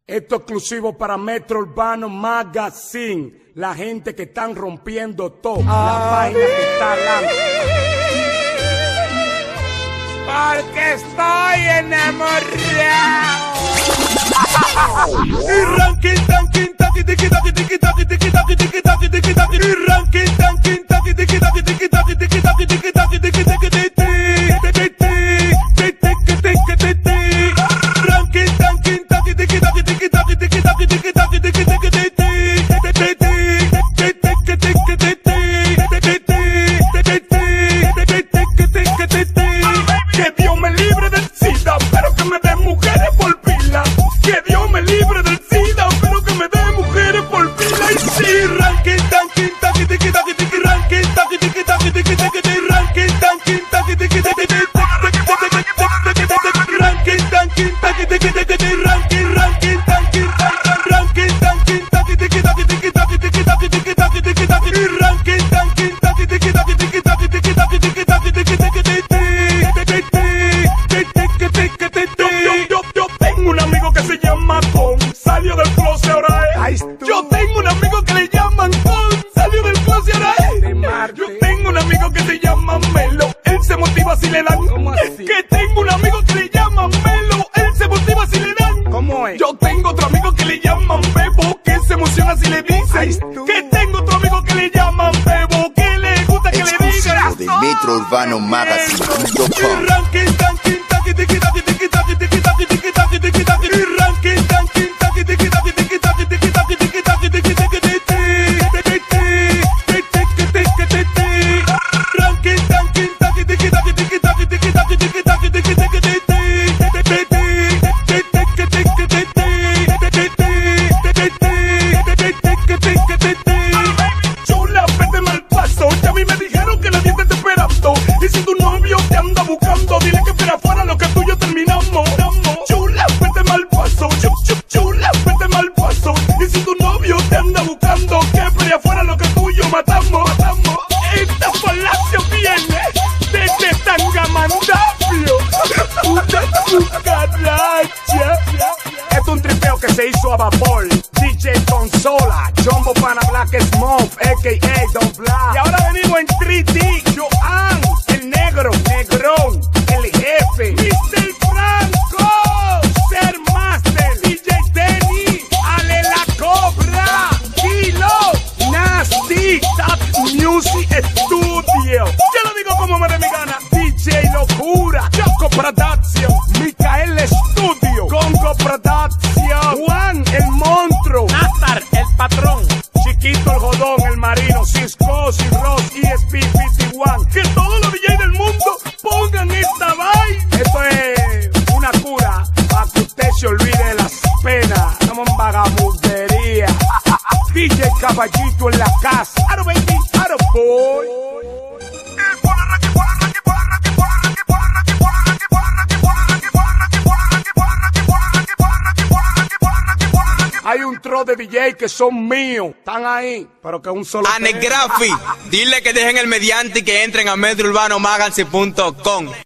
Esto exclusivo para Metro Urbano Magazine. La gente que están rompiendo todo. La página que está adelante. Porque estoy enamorado. Y ranking tanking taki tiki taki tiki taki tiki taki tiki taki tiki taki. Y ranking tanking taki tiki taki tiki taki tiki taki tiki taki tiki taki tiki. Ranking tanking taki tiki taki tiki taki tiki taki tiki taki tiki taki. Que Dios me libre del SIDA, pero que me dé mujeres por pila. Que Dios me libre del SIDA, pero que me dé mujeres por pila. Y sí, ranking tanking taki tiki taki tiki ranking taki tiki taki tiki taki ranking tanking taki tiki taki tiki ranking tanking taki tiki taki ranking ranking tanking ranking tanking taki tiki taki tiki taki tiki taki tiki taki tiki taki ranking tanking taki tiki taki tiki taki tiki taki tiki taki tiki taki. Yo tengo un amigo que se llama Con, salió del closet ahora Yo tengo un amigo que le llaman Con, salió del closet ahora Yo tengo un amigo que se llama Melo, él se motiva si le dan. Que tengo un amigo que le llaman Melo, él se motiva si le dan. ¿Cómo es? Yo tengo otro amigo que le llaman Bebo, que se emociona si le dicen. Que tengo otro amigo que le llaman Bebo, que le gusta que le digan. Exclusivo de Metro Urbano Magazine.com. Ranking tanking taki tiki taki tiki taki tiki taki tiki taki tiki taki. Ranking tanking taki tiki taki tiki taki tiki taki tiki taki tiki taki. Ranking tanking taki tiki taki tiki taki tiki taki tiki taki tiki taki. Chula, vete mal paso, ya a mí me dijeron que la dieta te esperando. Y si tu novio te anda buscando, dile que espera afuera lo que tú y yo terminamos. Chula, vete mal paso, chula, vete mal paso. Y si tu novio te anda buscando, que espera afuera lo que tú y yo matamos. Esta falacia viene desde Tangamandapio, una cucaracha. Esto es un tripeo que se hizo a vapor. DJ Consola, Jumbo Pana Black Smoke, a.k.a. Don Black. Y ahora venimos en 3D. Joan, el negro, negrón, el jefe, Mr. Franco, Ser Master, DJ Denny, Ale la Cobra, Kilo, Nasty, Top Music Studio. yo lo digo como me dé mi gana. DJ Locura, Choco Production, Micael Studio, Congo Production, Juan el Monstruo, Nazar, el patrón. Chiquito el Jodón, el Marino, Cisco, Ross, ESP51. Que todos los DJs del mundo pongan esta vaina. Esto es una cura para que usted se olvide de las penas. Estamos en vagabundería. DJ Caballito en la casa. Aro baby, aro boy. Hay un tro de DJ que son míos, están ahí, pero que un solo. Anegrafi, dile que dejen el mediante y que entren a MetroUrbanoMagazine.com.